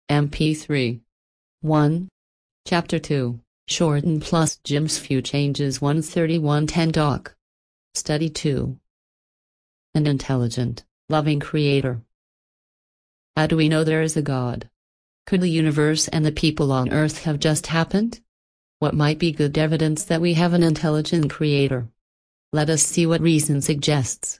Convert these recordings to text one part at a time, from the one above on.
MP3. 1. Chapter 2, Shorten plus Jim's Few Changes 13110 Doc. Study 2. An intelligent, loving creator. How do we know there is a God? Could the universe and the people on earth have just happened? What might be good evidence that we have an intelligent creator? Let us see what reason suggests.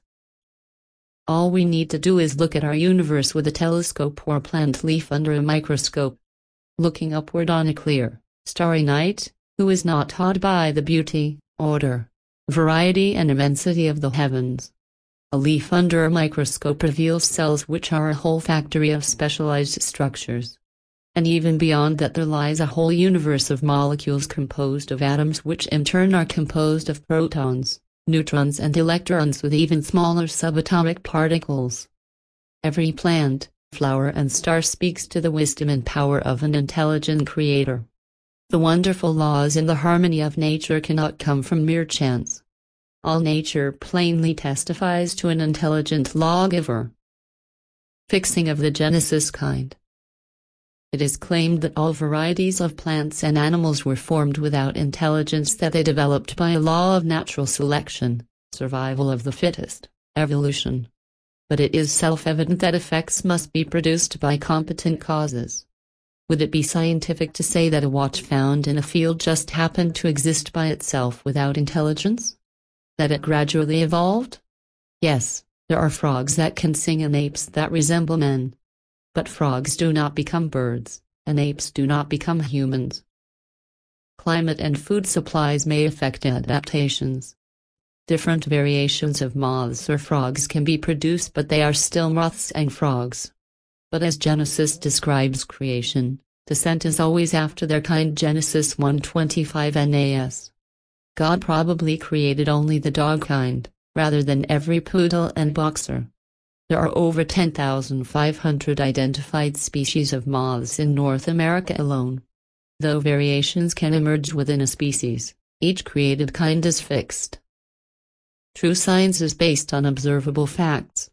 All we need to do is look at our universe with a telescope or plant leaf under a microscope. Looking upward on a clear, starry night, who is not awed by the beauty, order, variety and immensity of the heavens? A leaf under a microscope reveals cells which are a whole factory of specialized structures. And even beyond that there lies a whole universe of molecules composed of atoms which in turn are composed of protons, neutrons and electrons with even smaller subatomic particles. Every plant, flower and star speaks to the wisdom and power of an intelligent creator. The wonderful laws in the harmony of nature cannot come from mere chance. All nature plainly testifies to an intelligent lawgiver. Fixing of the Genesis kind. It is claimed that all varieties of plants and animals were formed without intelligence, that they developed by a law of natural selection, survival of the fittest, evolution. But it is self-evident that effects must be produced by competent causes. Would it be scientific to say that a watch found in a field just happened to exist by itself without intelligence? That it gradually evolved? Yes, there are frogs that can sing and apes that resemble men. But frogs do not become birds, and apes do not become humans. Climate and food supplies may affect adaptations. Different variations of moths or frogs can be produced, but they are still moths and frogs. But as Genesis describes creation, descent is always after their kind. Genesis 1:25 NAS. God probably created only the dog kind, rather than every poodle and boxer. There are over 10,500 identified species of moths in North America alone. Though variations can emerge within a species, each created kind is fixed. True science is based on observable facts.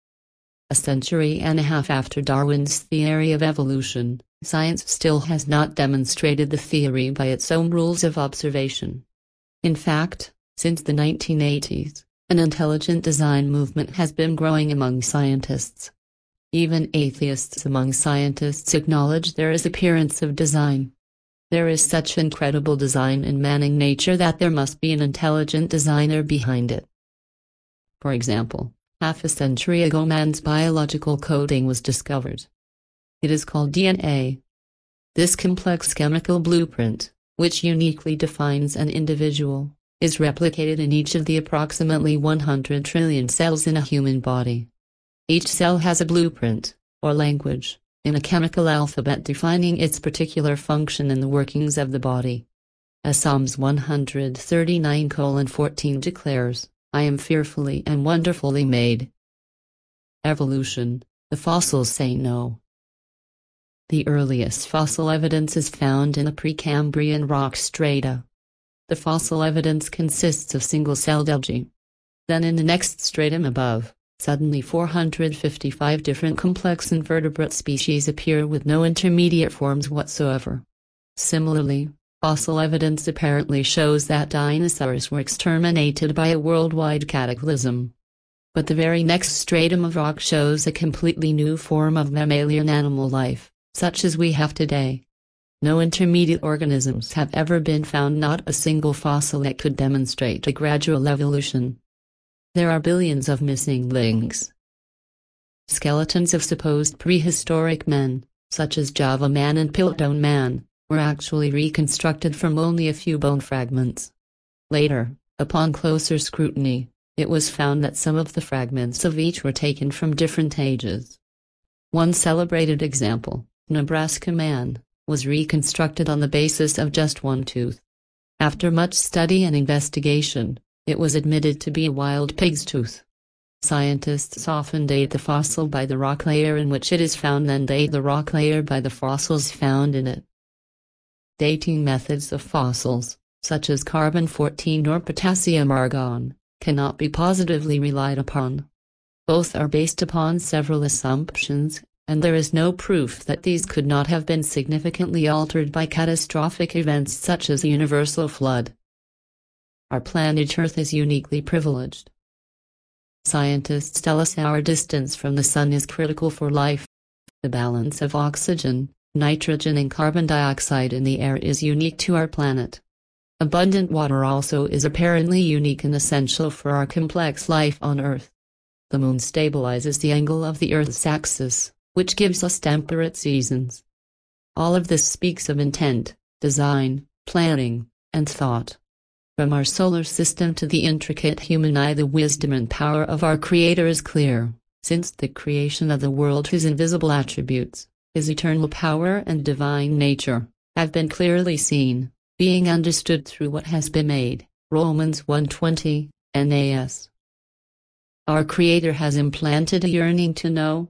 A century and a half after Darwin's theory of evolution, science still has not demonstrated the theory by its own rules of observation. In fact, since the 1980s, an intelligent design movement has been growing among scientists. Even atheists among scientists acknowledge there is appearance of design. There is such incredible design in man and nature that there must be an intelligent designer behind it. For example, half a century ago man's biological coding was discovered. It is called DNA. This complex chemical blueprint, which uniquely defines an individual, is replicated in each of the approximately 100 trillion cells in a human body. Each cell has a blueprint, or language, in a chemical alphabet defining its particular function in the workings of the body. As Psalms 139:14 declares, I am fearfully and wonderfully made. Evolution, the fossils say no. The earliest fossil evidence is found in the Precambrian rock strata. The fossil evidence consists of single-celled algae. Then in the next stratum above, suddenly 455 different complex invertebrate species appear with no intermediate forms whatsoever. Similarly, fossil evidence apparently shows that dinosaurs were exterminated by a worldwide cataclysm. But the very next stratum of rock shows a completely new form of mammalian animal life, such as we have today. No intermediate organisms have ever been found, not a single fossil that could demonstrate a gradual evolution. There are billions of missing links. Skeletons of supposed prehistoric men, such as Java man and Piltdown man, were actually reconstructed from only a few bone fragments. Later, upon closer scrutiny, it was found that some of the fragments of each were taken from different ages. One celebrated example, Nebraska man, was reconstructed on the basis of just one tooth. After much study and investigation, it was admitted to be a wild pig's tooth. Scientists often date the fossil by the rock layer in which it is found, then date the rock layer by the fossils found in it. Dating methods of fossils, such as carbon-14 or potassium-argon, cannot be positively relied upon. Both are based upon several assumptions, and there is no proof that these could not have been significantly altered by catastrophic events such as a universal flood. Our planet Earth is uniquely privileged. Scientists tell us our distance from the Sun is critical for life. The balance of oxygen, nitrogen and carbon dioxide in the air is unique to our planet. Abundant water also is apparently unique and essential for our complex life on Earth. The Moon stabilizes the angle of the Earth's axis, which gives us temperate seasons. All of this speaks of intent, design, planning, and thought. From our solar system to the intricate human eye, the wisdom and power of our Creator is clear, since the creation of the world, His invisible attributes, His eternal power and divine nature, have been clearly seen, being understood through what has been made. Romans 1:20, NAS. Our Creator has implanted a yearning to know.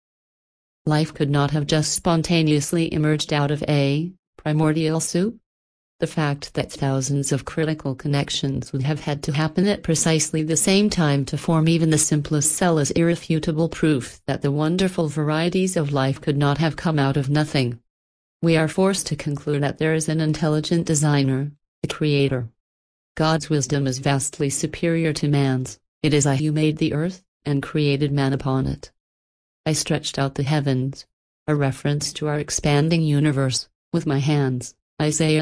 Life could not have just spontaneously emerged out of a primordial soup. The fact that thousands of critical connections would have had to happen at precisely the same time to form even the simplest cell is irrefutable proof that the wonderful varieties of life could not have come out of nothing. We are forced to conclude that there is an intelligent designer, a creator. God's wisdom is vastly superior to man's. It is I who made the earth, and created man upon it. I stretched out the heavens, a reference to our expanding universe, with my hands. Isaiah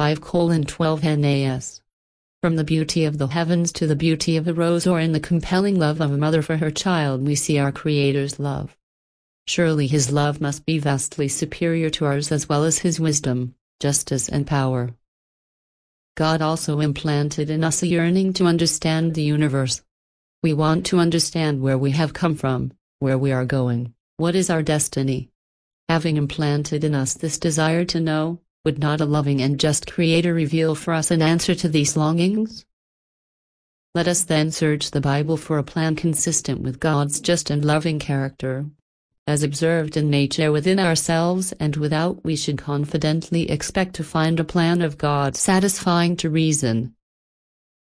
45:12 NAS. From the beauty of the heavens to the beauty of the rose, or in the compelling love of a mother for her child, we see our Creator's love. Surely His love must be vastly superior to ours, as well as His wisdom, justice and power. God also implanted in us a yearning to understand the universe. We want to understand where we have come from, where we are going, what is our destiny. Having implanted in us this desire to know, would not a loving and just Creator reveal for us an answer to these longings? Let us then search the Bible for a plan consistent with God's just and loving character. As observed in nature within ourselves and without, we should confidently expect to find a plan of God satisfying to reason,